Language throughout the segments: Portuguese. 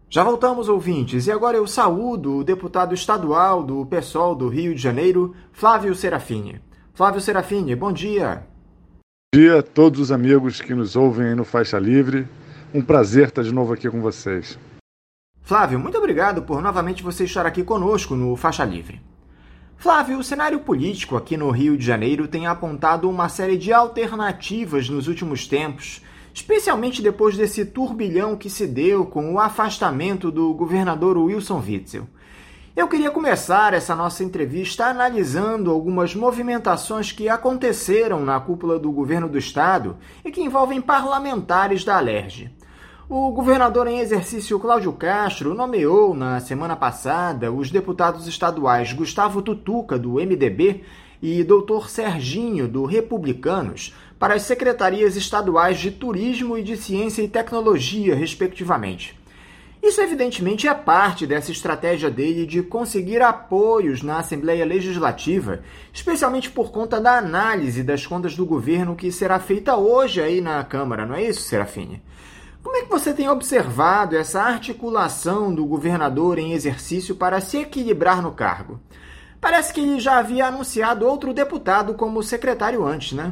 Já voltamos, ouvintes, e agora eu saúdo o deputado estadual do PSOL do Rio de Janeiro, Flávio Serafini. Flávio Serafini, bom dia. Bom dia a todos os amigos que nos ouvem aí no Faixa Livre. Um prazer estar de novo aqui com vocês. Flávio, muito obrigado por novamente você estar aqui conosco no Faixa Livre. Flávio, o cenário político aqui no Rio de Janeiro tem apontado uma série de alternativas nos últimos tempos, especialmente depois desse turbilhão que se deu com o afastamento do governador Wilson Witzel. Eu queria começar essa nossa entrevista analisando algumas movimentações que aconteceram na cúpula do governo do estado e que envolvem parlamentares da Alerj. O governador em exercício Cláudio Castro nomeou na semana passada os deputados estaduais Gustavo Tutuca, do MDB, e Dr. Serginho, do Republicanos, para as secretarias estaduais de Turismo e de Ciência e Tecnologia, respectivamente. Isso, evidentemente, é parte dessa estratégia dele de conseguir apoios na Assembleia Legislativa, especialmente por conta da análise das contas do governo que será feita hoje aí na Câmara, não é isso, Serafini? Como é que você tem observado essa articulação do governador em exercício para se equilibrar no cargo? Parece que ele já havia anunciado outro deputado como secretário antes, né?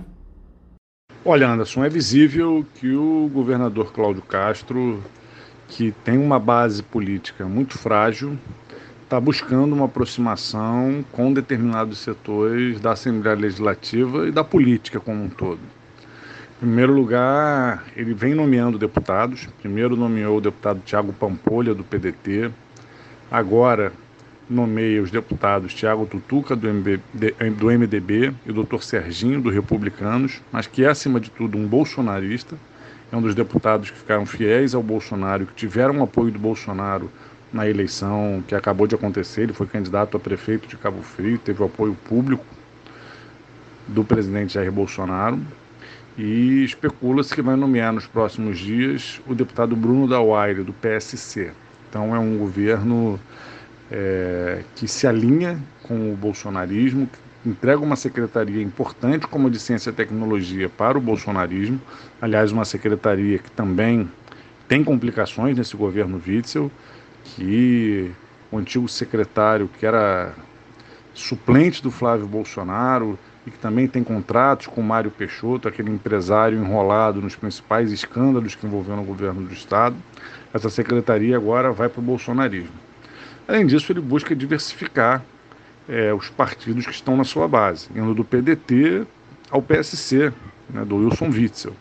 Olha, Anderson, é visível que o governador Cláudio Castro, que tem uma base política muito frágil, está buscando uma aproximação com determinados setores da Assembleia Legislativa e da política como um todo. Em primeiro lugar, ele vem nomeando deputados. Primeiro nomeou o deputado Tiago Pampolha, do PDT. Agora nomeia os deputados Tiago Tutuca, do MDB, e o Dr. Serginho, do Republicanos, mas que é, acima de tudo, um bolsonarista. É um dos deputados que ficaram fiéis ao Bolsonaro, que tiveram o apoio do Bolsonaro na eleição que acabou de acontecer. Ele foi candidato a prefeito de Cabo Frio, teve o apoio público do presidente Jair Bolsonaro. E especula-se que vai nomear nos próximos dias o deputado Bruno Dauaire, do PSC. Então é um governo que se alinha com o bolsonarismo, que entrega uma secretaria importante como a de Ciência e Tecnologia para o bolsonarismo. Aliás, uma secretaria que também tem complicações nesse governo Witzel, que o antigo secretário, que era suplente do Flávio Bolsonaro, e que também tem contratos com Mário Peixoto, aquele empresário enrolado nos principais escândalos que envolveram o governo do estado. Essa secretaria agora vai para o bolsonarismo. Além disso, ele busca diversificar os partidos que estão na sua base, indo do PDT ao PSC, né, do Wilson Witzel.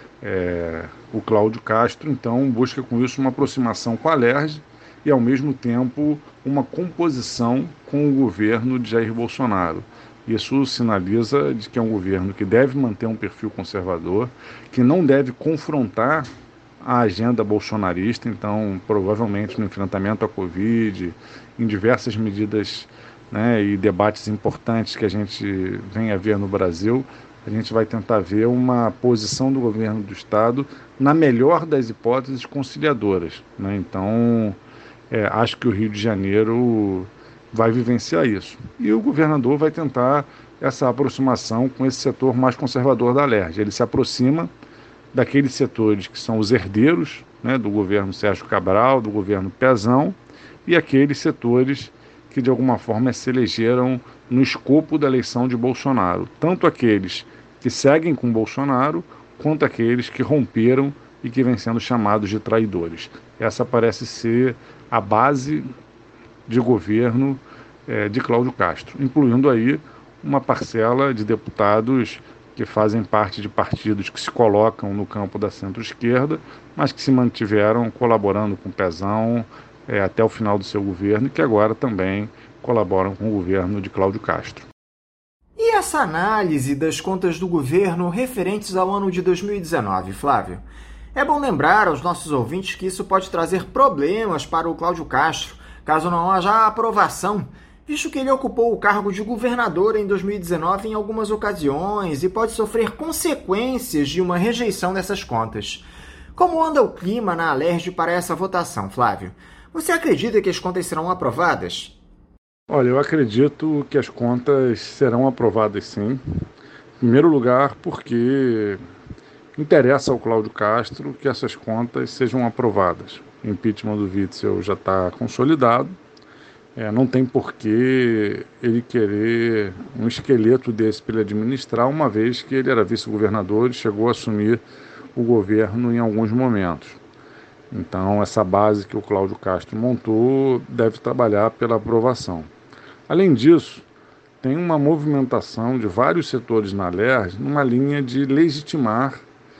O Cláudio Castro, então, busca com isso uma aproximação com a Alerj e, ao mesmo tempo, uma composição com o governo de Jair Bolsonaro. Isso sinaliza de que é um governo que deve manter um perfil conservador, que não deve confrontar a agenda bolsonarista. Então, provavelmente no enfrentamento à Covid, em diversas medidas, né, e debates importantes que a gente vem a ver no Brasil, a gente vai tentar ver uma posição do governo do estado, na melhor das hipóteses, conciliadoras, né? Então, acho que o Rio de Janeiro vai vivenciar isso. E o governador vai tentar essa aproximação com esse setor mais conservador da Alerj. Ele se aproxima daqueles setores que são os herdeiros, né, do governo Sérgio Cabral, do governo Pezão, e aqueles setores que de alguma forma se elegeram no escopo da eleição de Bolsonaro. Tanto aqueles que seguem com Bolsonaro, quanto aqueles que romperam e que vêm sendo chamados de traidores. Essa parece ser a base de governo de Cláudio Castro, incluindo aí uma parcela de deputados que fazem parte de partidos que se colocam no campo da centro-esquerda, mas que se mantiveram colaborando com o Pezão até o final do seu governo e que agora também colaboram com o governo de Cláudio Castro. E essa análise das contas do governo referentes ao ano de 2019, Flávio? É bom lembrar aos nossos ouvintes que isso pode trazer problemas para o Cláudio Castro, caso não haja aprovação, visto que ele ocupou o cargo de governador em 2019 em algumas ocasiões e pode sofrer consequências de uma rejeição dessas contas. Como anda o clima na Alerj para essa votação, Flávio? Você acredita que as contas serão aprovadas? Olha, eu acredito que as contas serão aprovadas sim. Em primeiro lugar, porque interessa ao Cláudio Castro que essas contas sejam aprovadas. o impeachment do Witzel já está consolidado. Não tem por que ele querer um esqueleto desse para ele administrar, uma vez que ele era vice-governador e chegou a assumir o governo em alguns momentos. Então, essa base que o Cláudio Castro montou deve trabalhar pela aprovação. Além disso, tem uma movimentação de vários setores na LERJ numa linha de legitimar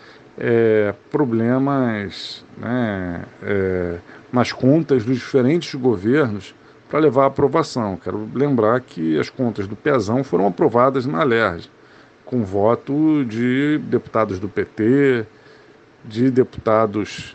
problemas, nas contas dos diferentes governos para levar à aprovação. Quero lembrar que as contas do Pezão foram aprovadas na LERJ, com voto de deputados do PT, de deputados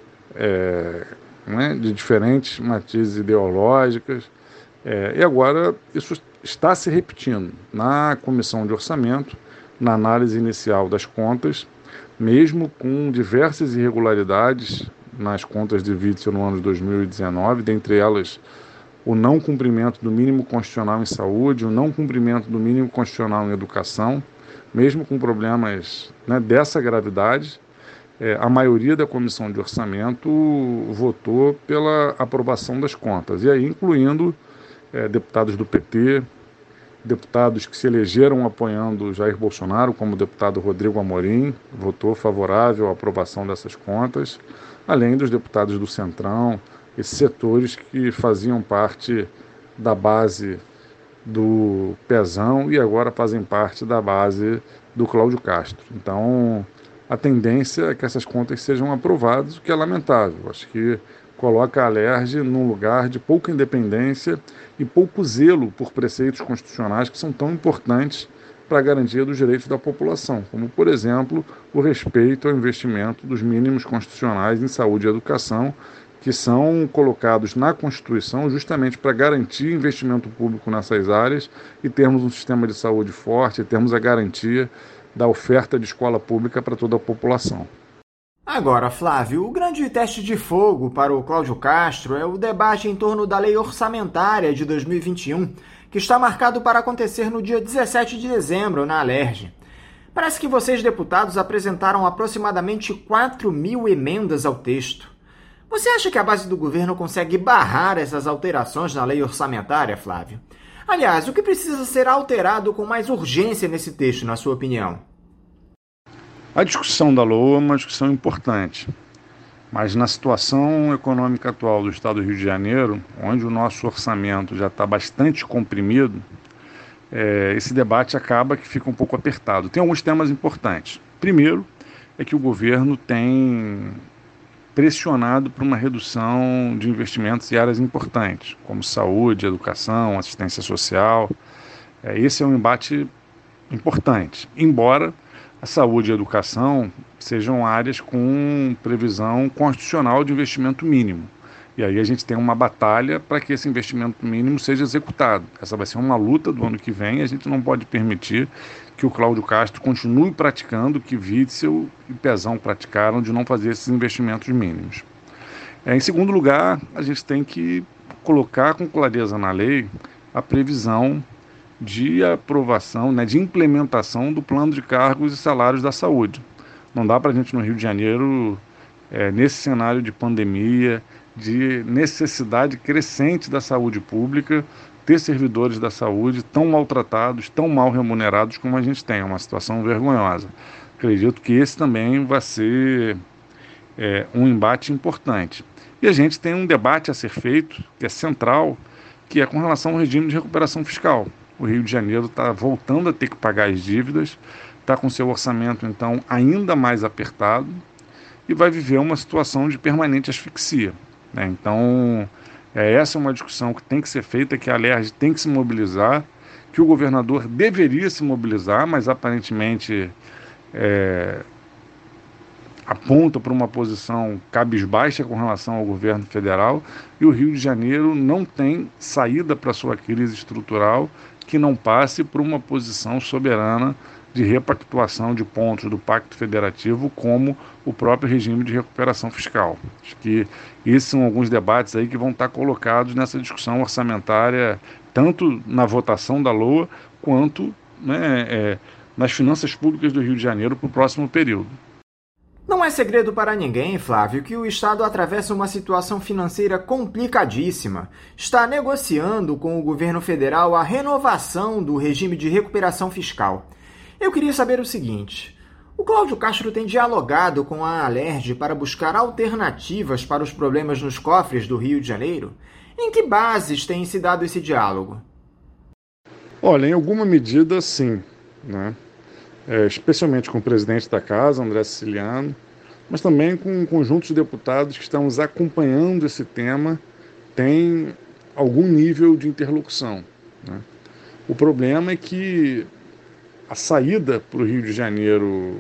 de diferentes matizes ideológicas, e agora isso está se repetindo na comissão de orçamento, na análise inicial das contas, mesmo com diversas irregularidades nas contas de Witzel no ano de 2019, dentre elas o não cumprimento do mínimo constitucional em saúde, o não cumprimento do mínimo constitucional em educação, mesmo com problemas dessa gravidade. A maioria da comissão de orçamento votou pela aprovação das contas, e aí incluindo deputados do PT, deputados que se elegeram apoiando Jair Bolsonaro, como o deputado Rodrigo Amorim, votou favorável à aprovação dessas contas, além dos deputados do Centrão, esses setores que faziam parte da base do Pezão e agora fazem parte da base do Cláudio Castro. Então, a tendência é que essas contas sejam aprovadas, o que é lamentável. Acho que coloca a LERJ num lugar de pouca independência e pouco zelo por preceitos constitucionais que são tão importantes para a garantia dos direitos da população, como, por exemplo, o respeito ao investimento dos mínimos constitucionais em saúde e educação, que são colocados na Constituição justamente para garantir investimento público nessas áreas e termos um sistema de saúde forte, e termos a garantia da oferta de escola pública para toda a população. Agora, Flávio, o grande teste de fogo para o Cláudio Castro é o debate em torno da lei orçamentária de 2021, que está marcado para acontecer no dia 17 de dezembro, na LERJ. Parece que vocês, deputados, apresentaram aproximadamente 4.000 emendas ao texto. Você acha que a base do governo consegue barrar essas alterações na lei orçamentária, Flávio? Aliás, o que precisa ser alterado com mais urgência nesse texto, na sua opinião? A discussão da LOA é uma discussão importante, mas na situação econômica atual do Estado do Rio de Janeiro, onde o nosso orçamento já está bastante comprimido, esse debate acaba que fica um pouco apertado. Tem alguns temas importantes. Primeiro, é que o governo tem pressionado por uma redução de investimentos em áreas importantes, como saúde, educação, assistência social. Esse é um embate importante, embora a saúde e a educação sejam áreas com previsão constitucional de investimento mínimo. E aí a gente tem uma batalha para que esse investimento mínimo seja executado. Essa vai ser uma luta do ano que vem, a gente não pode permitir que o Cláudio Castro continue praticando o que Witzel e Pezão praticaram de não fazer esses investimentos mínimos. Em segundo lugar, a gente tem que colocar com clareza na lei a previsão de aprovação, de implementação do plano de cargos e salários da saúde. Não dá para a gente no Rio de Janeiro, nesse cenário de pandemia, de necessidade crescente da saúde pública, ter servidores da saúde tão maltratados, tão mal remunerados como a gente tem. É uma situação vergonhosa. Acredito que esse também vai ser um embate importante. E a gente tem um debate a ser feito, que é central, que é com relação ao regime de recuperação fiscal. O Rio de Janeiro está voltando a ter que pagar as dívidas, está com seu orçamento, então, ainda mais apertado e vai viver uma situação de permanente asfixia. Então, essa é uma discussão que tem que ser feita, que a LERJ tem que se mobilizar, que o governador deveria se mobilizar, mas aparentemente aponta para uma posição cabisbaixa com relação ao governo federal, e o Rio de Janeiro não tem saída para sua crise estrutural que não passe por uma posição soberana de repactuação de pontos do Pacto Federativo, como o próprio regime de recuperação fiscal. Acho que esses são alguns debates aí que vão estar colocados nessa discussão orçamentária, tanto na votação da LOA, quanto nas finanças públicas do Rio de Janeiro para o próximo período. Não é segredo para ninguém, Flávio, que o Estado atravessa uma situação financeira complicadíssima. Está negociando com o governo federal a renovação do regime de recuperação fiscal. Eu queria saber o seguinte: o Cláudio Castro tem dialogado com a Alerj para buscar alternativas para os problemas nos cofres do Rio de Janeiro? Em que bases tem se dado esse diálogo? Olha, em alguma medida, sim, né? Especialmente com o presidente da casa, André Siciliano, mas também com um conjunto de deputados que estamos acompanhando esse tema, tem algum nível de interlocução, né? O problema é que a saída para o Rio de Janeiro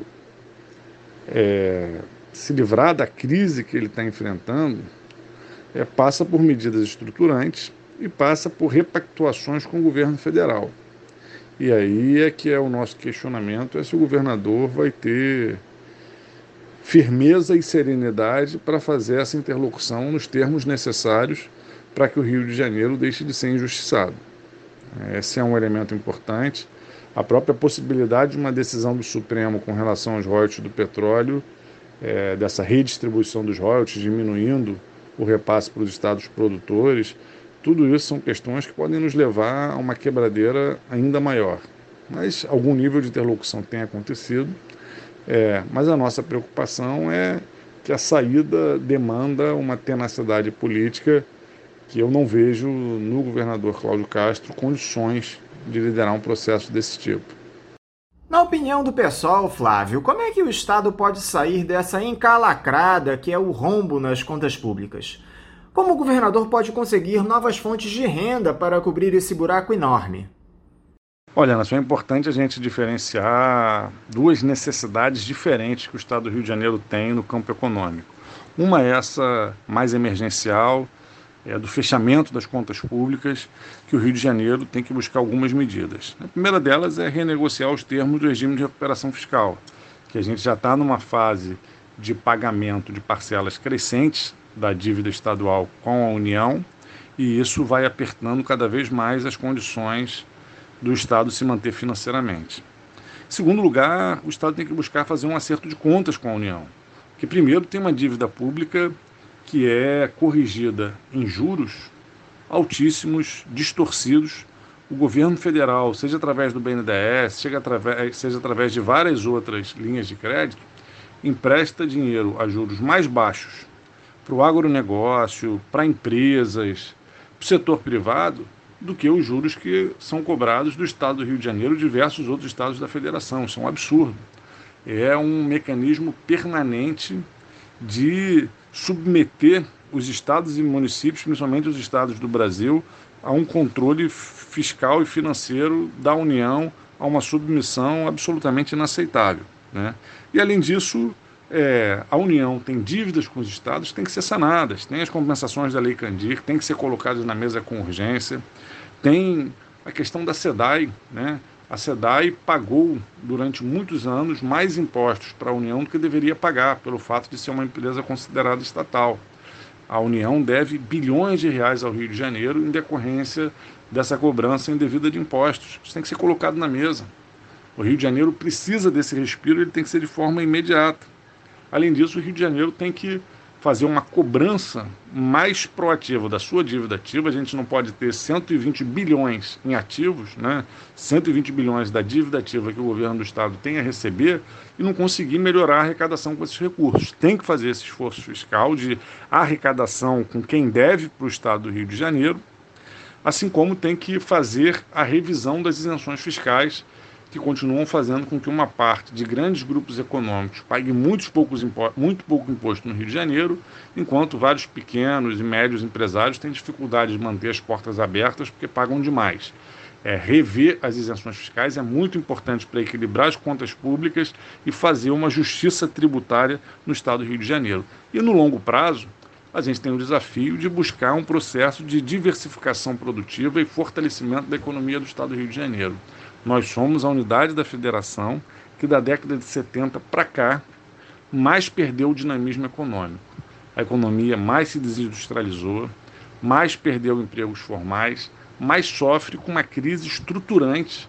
se livrar da crise que ele está enfrentando passa por medidas estruturantes e passa por repactuações com o governo federal. E aí é que é o nosso questionamento, se o governador vai ter firmeza e serenidade para fazer essa interlocução nos termos necessários para que o Rio de Janeiro deixe de ser injustiçado. Esse é um elemento importante. A própria possibilidade de uma decisão do Supremo com relação aos royalties do petróleo, dessa redistribuição dos royalties, diminuindo o repasse para os estados produtores, tudo isso são questões que podem nos levar a uma quebradeira ainda maior. Mas algum nível de interlocução tem acontecido, mas a nossa preocupação é que a saída demanda uma tenacidade política que eu não vejo no governador Cláudio Castro condições de liderar um processo desse tipo. Na opinião do PSOL, Flávio, como é que o Estado pode sair dessa encalacrada que é o rombo nas contas públicas? Como o governador pode conseguir novas fontes de renda para cobrir esse buraco enorme? Olha, Ana, é importante a gente diferenciar duas necessidades diferentes que o Estado do Rio de Janeiro tem no campo econômico. Uma é essa mais emergencial, do fechamento das contas públicas, que o Rio de Janeiro tem que buscar algumas medidas. A primeira delas é renegociar os termos do regime de recuperação fiscal, que a gente já está numa fase de pagamento de parcelas crescentes da dívida estadual com a União, e isso vai apertando cada vez mais as condições do Estado se manter financeiramente. Em segundo lugar, o Estado tem que buscar fazer um acerto de contas com a União, que primeiro tem uma dívida pública que é corrigida em juros altíssimos, distorcidos. O governo federal, seja através do BNDES, seja através de várias outras linhas de crédito, empresta dinheiro a juros mais baixos para o agronegócio, para empresas, para o setor privado, do que os juros que são cobrados do Estado do Rio de Janeiro e diversos outros estados da federação. Isso é um absurdo. É um mecanismo permanente de submeter os estados e municípios, principalmente os estados do Brasil, a um controle fiscal e financeiro da União, a uma submissão absolutamente inaceitável, né? E, além disso, a União tem dívidas com os estados que têm que ser sanadas, tem as compensações da Lei Candir, tem que ser colocadas na mesa com urgência, tem a questão da SEDAI, né? A SEDAI pagou durante muitos anos mais impostos para a União do que deveria pagar, pelo fato de ser uma empresa considerada estatal. A União deve bilhões de reais ao Rio de Janeiro em decorrência dessa cobrança indevida de impostos. Isso tem que ser colocado na mesa. O Rio de Janeiro precisa desse respiro, ele tem que ser de forma imediata. Além disso, o Rio de Janeiro tem que fazer uma cobrança mais proativa da sua dívida ativa. A gente não pode ter 120 bilhões em ativos, né? 120 bilhões da dívida ativa que o governo do Estado tem a receber e não conseguir melhorar a arrecadação com esses recursos. Tem que fazer esse esforço fiscal de arrecadação com quem deve para o Estado do Rio de Janeiro, assim como tem que fazer a revisão das isenções fiscais, que continuam fazendo com que uma parte de grandes grupos econômicos pague muito pouco imposto no Rio de Janeiro, enquanto vários pequenos e médios empresários têm dificuldade de manter as portas abertas porque pagam demais. Rever as isenções fiscais é muito importante para equilibrar as contas públicas e fazer uma justiça tributária no Estado do Rio de Janeiro. E no longo prazo, a gente tem o desafio de buscar um processo de diversificação produtiva e fortalecimento da economia do Estado do Rio de Janeiro. Nós somos a unidade da federação que da década de 70 para cá mais perdeu o dinamismo econômico. A economia mais se desindustrializou, mais perdeu empregos formais, mais sofre com uma crise estruturante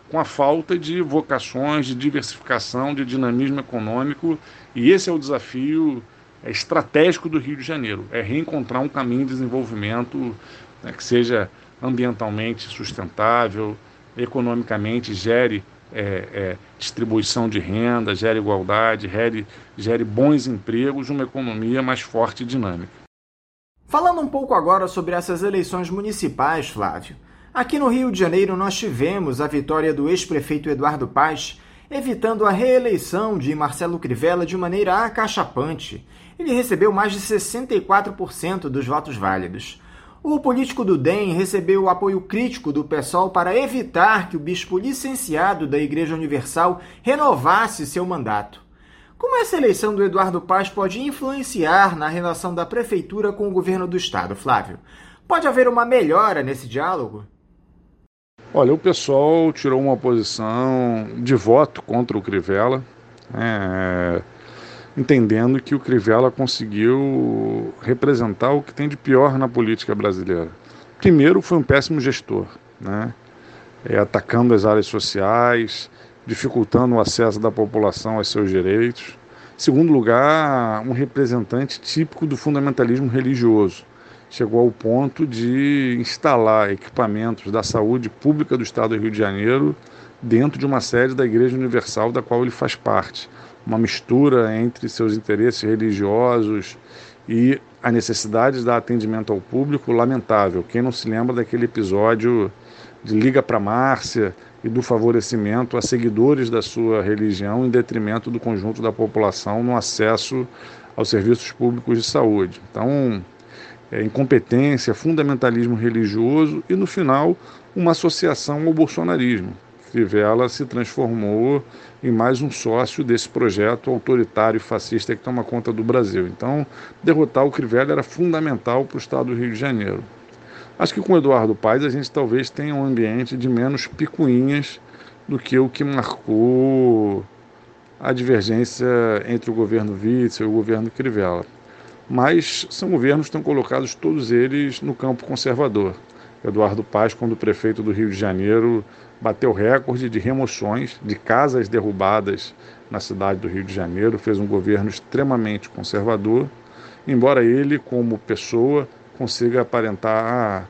com a falta de vocações, de diversificação, de dinamismo econômico, e esse é o desafio estratégico do Rio de Janeiro, é reencontrar um caminho de desenvolvimento, né, que seja ambientalmente sustentável, economicamente gere distribuição de renda, gere igualdade, gere bons empregos, uma economia mais forte e dinâmica. Falando um pouco agora sobre essas eleições municipais, Flávio. Aqui no Rio de Janeiro nós tivemos a vitória do ex-prefeito Eduardo Paes, evitando a reeleição de Marcelo Crivella de maneira acachapante. Ele recebeu mais de 64% dos votos válidos. O político do DEM recebeu o apoio crítico do PSOL para evitar que o bispo licenciado da Igreja Universal renovasse seu mandato. Como essa eleição do Eduardo Paes pode influenciar na relação da prefeitura com o governo do estado, Flávio? Pode haver uma melhora nesse diálogo? Olha, o PSOL tirou uma posição de voto contra o Crivella, entendendo que o Crivella conseguiu representar o que tem de pior na política brasileira. Primeiro, foi um péssimo gestor, atacando as áreas sociais, dificultando o acesso da população aos seus direitos. Em segundo lugar, um representante típico do fundamentalismo religioso. Chegou ao ponto de instalar equipamentos da saúde pública do Estado do Rio de Janeiro dentro de uma sede da Igreja Universal da qual ele faz parte. Uma mistura entre seus interesses religiosos e a necessidade de dar atendimento ao público, lamentável. Quem não se lembra daquele episódio de Liga para Márcia e do favorecimento a seguidores da sua religião em detrimento do conjunto da população no acesso aos serviços públicos de saúde. Então, incompetência, fundamentalismo religioso e, no final, uma associação ao bolsonarismo. Crivella se transformou em mais um sócio desse projeto autoritário e fascista que toma conta do Brasil. Então, derrotar o Crivella era fundamental para o estado do Rio de Janeiro. Acho que com o Eduardo Paes a gente talvez tenha um ambiente de menos picuinhas do que o que marcou a divergência entre o governo Witzel e o governo Crivella. Mas são governos que estão colocados todos eles no campo conservador. Eduardo Paes, quando prefeito do Rio de Janeiro, bateu recorde de remoções de casas derrubadas na cidade do Rio de Janeiro, fez um governo extremamente conservador, embora ele, como pessoa, consiga aparentar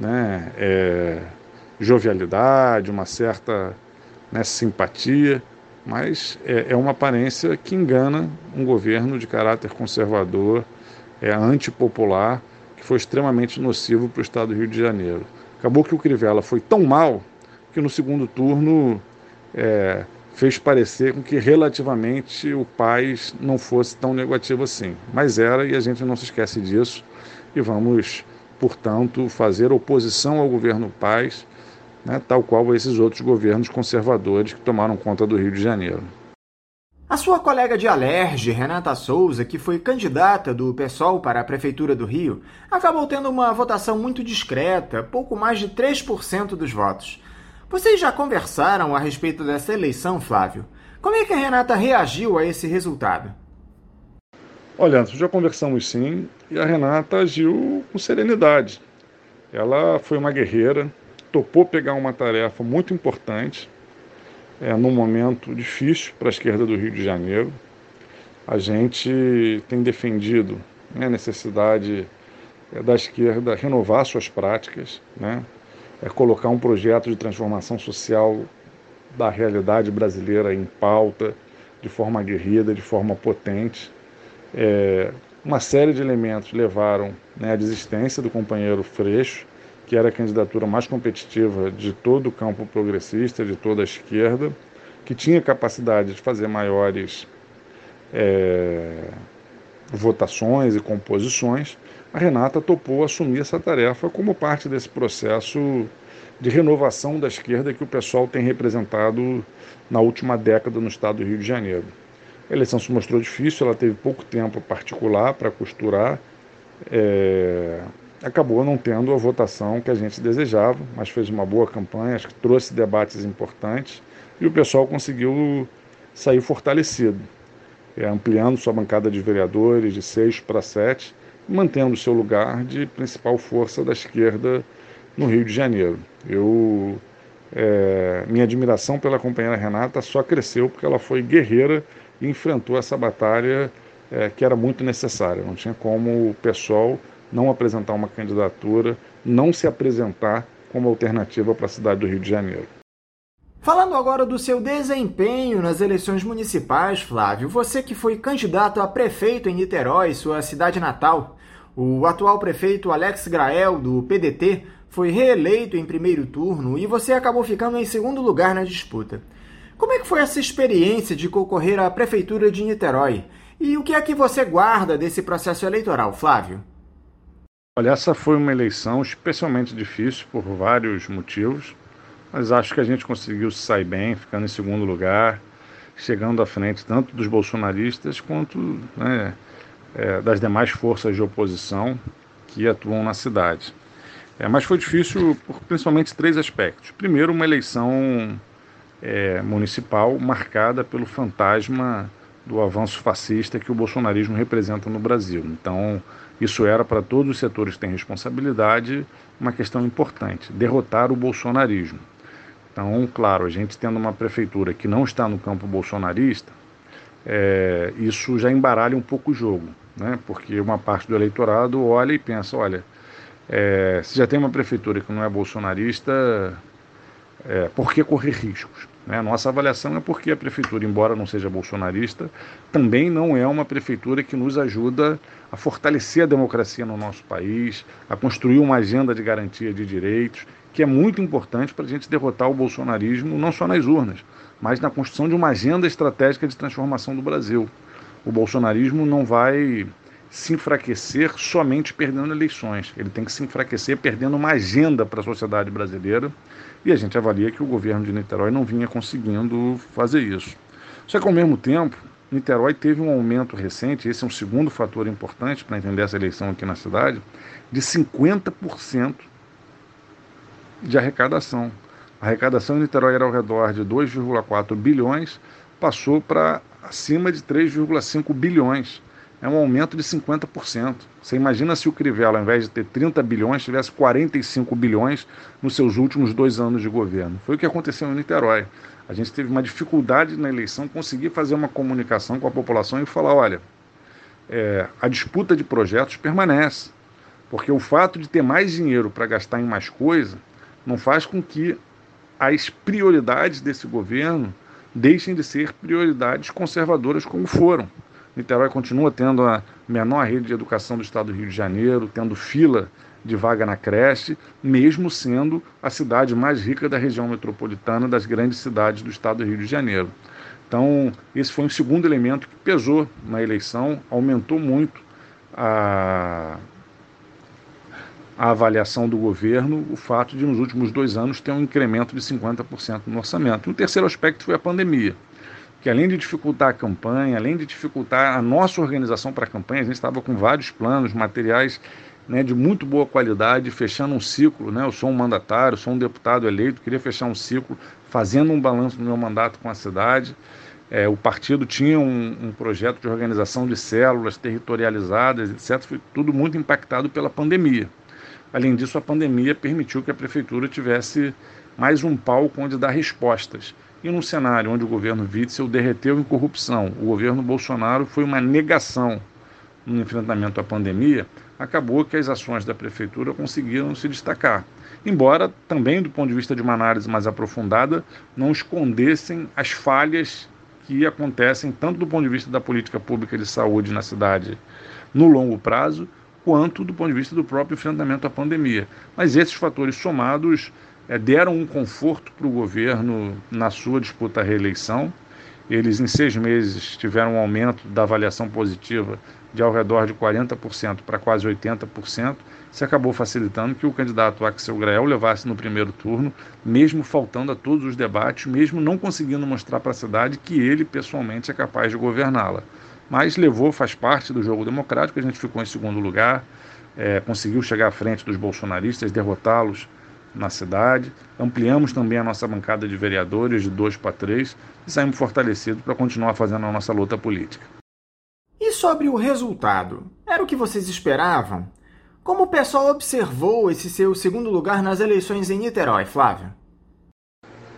jovialidade, uma certa simpatia, mas é uma aparência que engana um governo de caráter conservador, antipopular, que foi extremamente nocivo para o estado do Rio de Janeiro. Acabou que o Crivella foi tão mal que no segundo turno fez parecer com que relativamente o Paes não fosse tão negativo assim. Mas era, e a gente não se esquece disso, e vamos, portanto, fazer oposição ao governo Paes, tal qual esses outros governos conservadores que tomaram conta do Rio de Janeiro. A sua colega de Alerj, Renata Souza, que foi candidata do PSOL para a Prefeitura do Rio, acabou tendo uma votação muito discreta, pouco mais de 3% dos votos. Vocês já conversaram a respeito dessa eleição, Flávio? Como é que a Renata reagiu a esse resultado? Olha, Anderson, já conversamos sim, e a Renata agiu com serenidade. Ela foi uma guerreira, topou pegar uma tarefa muito importante, num momento difícil para a esquerda do Rio de Janeiro. A gente tem defendido a necessidade da esquerda renovar suas práticas, colocar um projeto de transformação social da realidade brasileira em pauta, de forma aguerrida, de forma potente. Uma série de elementos levaram à desistência do companheiro Freixo, que era a candidatura mais competitiva de todo o campo progressista, de toda a esquerda, que tinha capacidade de fazer maiores votações e composições. A Renata topou assumir essa tarefa como parte desse processo de renovação da esquerda que o pessoal tem representado na última década no estado do Rio de Janeiro. A eleição se mostrou difícil, ela teve pouco tempo particular para costurar, acabou não tendo a votação que a gente desejava, mas fez uma boa campanha, acho que trouxe debates importantes e o pessoal conseguiu sair fortalecido, ampliando sua bancada de vereadores de 6 para 7, mantendo seu lugar de principal força da esquerda no Rio de Janeiro. Eu minha admiração pela companheira Renata só cresceu porque ela foi guerreira e enfrentou essa batalha que era muito necessária. Não tinha como o PSOL não apresentar uma candidatura, não se apresentar como alternativa para a cidade do Rio de Janeiro. Falando agora do seu desempenho nas eleições municipais, Flávio, você que foi candidato a prefeito em Niterói, sua cidade natal, o atual prefeito Alex Grael, do PDT, foi reeleito em primeiro turno e você acabou ficando em segundo lugar na disputa. Como é que foi essa experiência de concorrer à prefeitura de Niterói? E o que é que você guarda desse processo eleitoral, Flávio? Olha, essa foi uma eleição especialmente difícil por vários motivos, mas acho que a gente conseguiu se sair bem, ficando em segundo lugar, chegando à frente tanto dos bolsonaristas quanto das demais forças de oposição que atuam na cidade. Mas foi difícil por principalmente 3 aspectos. Primeiro, uma eleição municipal marcada pelo fantasma do avanço fascista que o bolsonarismo representa no Brasil. Então, isso era para todos os setores que têm responsabilidade uma questão importante, derrotar o bolsonarismo. Então, claro, a gente tendo uma prefeitura que não está no campo bolsonarista, isso já embaralha um pouco o jogo, né? Porque uma parte do eleitorado olha e pensa, se já tem uma prefeitura que não é bolsonarista, por que correr riscos? A nossa avaliação é porque a prefeitura, embora não seja bolsonarista, também não é uma prefeitura que nos ajuda a fortalecer a democracia no nosso país, a construir uma agenda de garantia de direitos, que é muito importante para a gente derrotar o bolsonarismo, não só nas urnas, mas na construção de uma agenda estratégica de transformação do Brasil. O bolsonarismo não vai se enfraquecer somente perdendo eleições. Ele tem que se enfraquecer perdendo uma agenda para a sociedade brasileira, e a gente avalia que o governo de Niterói não vinha conseguindo fazer isso. Só que, ao mesmo tempo, Niterói teve um aumento recente, esse é um segundo fator importante para entender essa eleição aqui na cidade, de 50% de arrecadação. A arrecadação em Niterói era ao redor de 2,4 bilhões, passou para acima de 3,5 bilhões. É um aumento de 50%. Você imagina se o Crivella, ao invés de ter 30 bilhões, tivesse 45 bilhões nos seus últimos 2 anos de governo. Foi o que aconteceu em Niterói. A gente teve uma dificuldade na eleição, conseguir fazer uma comunicação com a população e falar, a disputa de projetos permanece, porque o fato de ter mais dinheiro para gastar em mais coisa não faz com que as prioridades desse governo deixem de ser prioridades conservadoras como foram. Niterói continua tendo a menor rede de educação do estado do Rio de Janeiro, tendo fila de vaga na creche, mesmo sendo a cidade mais rica da região metropolitana das grandes cidades do estado do Rio de Janeiro. Então, esse foi um segundo elemento que pesou na eleição, aumentou muito a avaliação do governo, o fato de nos últimos 2 anos ter um incremento de 50% no orçamento. E o terceiro aspecto foi a pandemia, que além de dificultar a campanha, além de dificultar a nossa organização para a campanha, a gente estava com vários planos, materiais de muito boa qualidade, fechando um ciclo. Eu sou um mandatário, sou um deputado eleito, queria fechar um ciclo, fazendo um balanço do meu mandato com a cidade. O partido tinha um projeto de organização de células territorializadas, etc. Foi tudo muito impactado pela pandemia. Além disso, a pandemia permitiu que a prefeitura tivesse mais um palco onde dar respostas. E num cenário onde o governo Witzel derreteu em corrupção, o governo Bolsonaro foi uma negação no enfrentamento à pandemia, acabou que as ações da prefeitura conseguiram se destacar. Embora também, do ponto de vista de uma análise mais aprofundada, não escondessem as falhas que acontecem tanto do ponto de vista da política pública de saúde na cidade no longo prazo, quanto do ponto de vista do próprio enfrentamento à pandemia. Mas esses fatores somados deram um conforto para o governo na sua disputa à reeleição. Eles, em 6 meses, tiveram um aumento da avaliação positiva de ao redor de 40% para quase 80%. Isso acabou facilitando que o candidato Axel Grael levasse no primeiro turno, mesmo faltando a todos os debates, mesmo não conseguindo mostrar para a cidade que ele, pessoalmente, é capaz de governá-la. Mas levou, faz parte do jogo democrático, a gente ficou em segundo lugar, conseguiu chegar à frente dos bolsonaristas, derrotá-los na cidade. Ampliamos também a nossa bancada de vereadores de 2 para 3 e saímos fortalecidos para continuar fazendo a nossa luta política. E sobre o resultado? Era o que vocês esperavam? Como o pessoal observou esse seu segundo lugar nas eleições em Niterói, Flávio?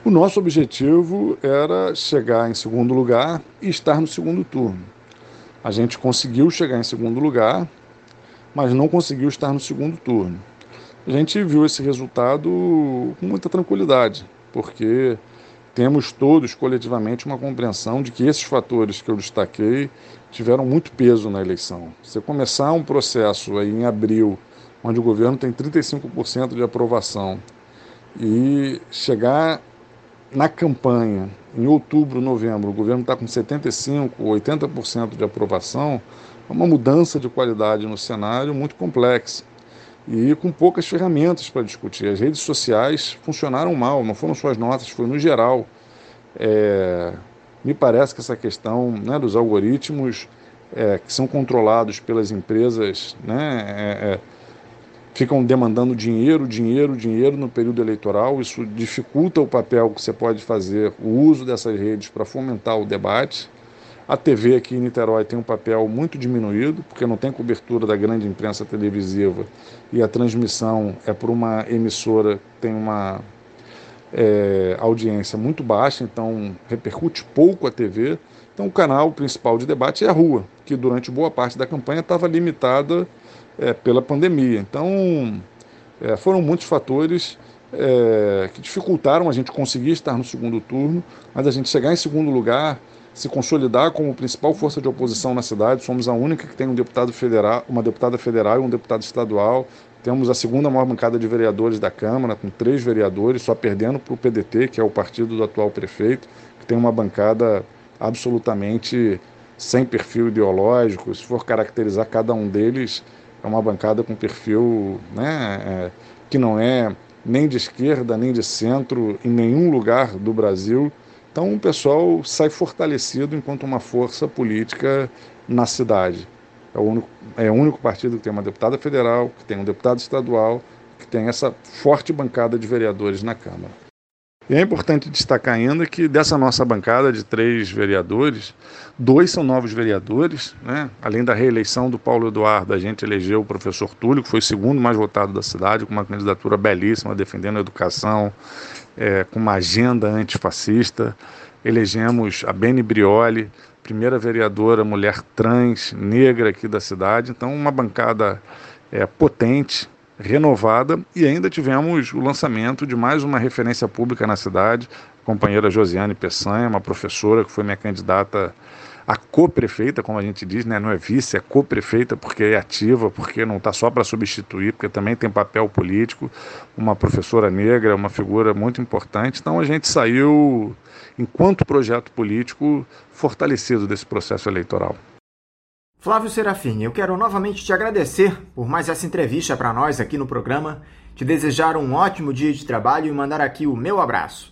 O nosso objetivo era chegar em segundo lugar e estar no segundo turno. A gente conseguiu chegar em segundo lugar, mas não conseguiu estar no segundo turno. A gente viu esse resultado com muita tranquilidade, porque temos todos coletivamente uma compreensão de que esses fatores que eu destaquei tiveram muito peso na eleição. Você começar um processo aí em abril, onde o governo tem 35% de aprovação, e chegar na campanha, em outubro, novembro, o governo está com 75%, 80% de aprovação, é uma mudança de qualidade no cenário muito complexa e com poucas ferramentas para discutir. As redes sociais funcionaram mal, não foram só as nossas, foi no geral. Me parece que essa questão, né, dos algoritmos que são controlados pelas empresas, né, ficam demandando dinheiro no período eleitoral. Isso dificulta o papel que você pode fazer, o uso dessas redes para fomentar o debate. A TV aqui em Niterói tem um papel muito diminuído, porque não tem cobertura da grande imprensa televisiva e a transmissão é por uma emissora que tem uma audiência muito baixa, então repercute pouco a TV. Então o canal principal de debate é a rua, que durante boa parte da campanha estava limitada pela pandemia. Então foram muitos fatores que dificultaram a gente conseguir estar no segundo turno, mas a gente chegar em segundo lugar, se consolidar como principal força de oposição na cidade. Somos a única que tem um deputado federal, uma deputada federal e um deputado estadual. Temos a segunda maior bancada de vereadores da Câmara, com 3 vereadores, só perdendo para o PDT, que é o partido do atual prefeito, que tem uma bancada absolutamente sem perfil ideológico. Se for caracterizar cada um deles, é uma bancada com perfil, né, que não é nem de esquerda, nem de centro, em nenhum lugar do Brasil. Então o pessoal sai fortalecido enquanto uma força política na cidade. É o único partido que tem uma deputada federal, que tem um deputado estadual, que tem essa forte bancada de vereadores na Câmara. E é importante destacar ainda que dessa nossa bancada de 3 vereadores, 2 são novos vereadores, né? Além da reeleição do Paulo Eduardo, a gente elegeu o professor Túlio, que foi o segundo mais votado da cidade, com uma candidatura belíssima, defendendo a educação, com uma agenda antifascista. Elegemos a Beni Brioli, primeira vereadora mulher trans, negra aqui da cidade. Então uma bancada potente, renovada, e ainda tivemos o lançamento de mais uma referência pública na cidade, a companheira Josiane Peçanha, uma professora que foi minha candidata a co-prefeita, como a gente diz, né? Não é vice, é co-prefeita, porque é ativa, porque não está só para substituir, porque também tem papel político, uma professora negra, uma figura muito importante. Então a gente saiu, enquanto projeto político, fortalecido desse processo eleitoral. Flávio Serafini, eu quero novamente te agradecer por mais essa entrevista para nós aqui no programa, te desejar um ótimo dia de trabalho e mandar aqui o meu abraço.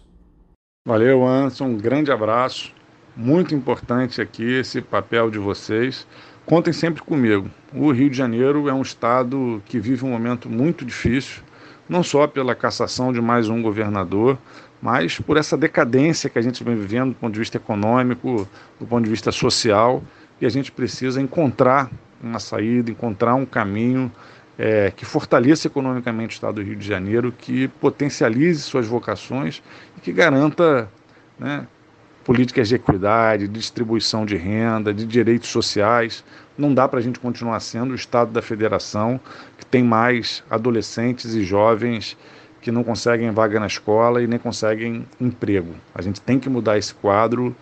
Valeu, Anderson, um grande abraço. Muito importante aqui esse papel de vocês. Contem sempre comigo. O Rio de Janeiro é um estado que vive um momento muito difícil, não só pela cassação de mais um governador, mas por essa decadência que a gente vem vivendo do ponto de vista econômico, do ponto de vista social, e a gente precisa encontrar uma saída, encontrar um caminho que fortaleça economicamente o estado do Rio de Janeiro, que potencialize suas vocações e que garanta, né, políticas de equidade, de distribuição de renda, de direitos sociais. Não dá para a gente continuar sendo o estado da federação que tem mais adolescentes e jovens que não conseguem vaga na escola e nem conseguem emprego. A gente tem que mudar esse quadro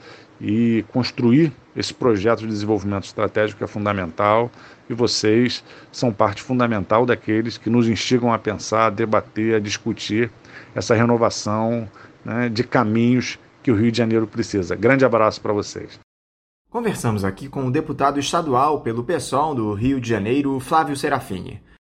e construir esse projeto de desenvolvimento estratégico que é fundamental, e vocês são parte fundamental daqueles que nos instigam a pensar, a debater, a discutir essa renovação, né, de caminhos que o Rio de Janeiro precisa. Grande abraço para vocês. Conversamos aqui com o deputado estadual pelo PSOL do Rio de Janeiro, Flávio Serafini.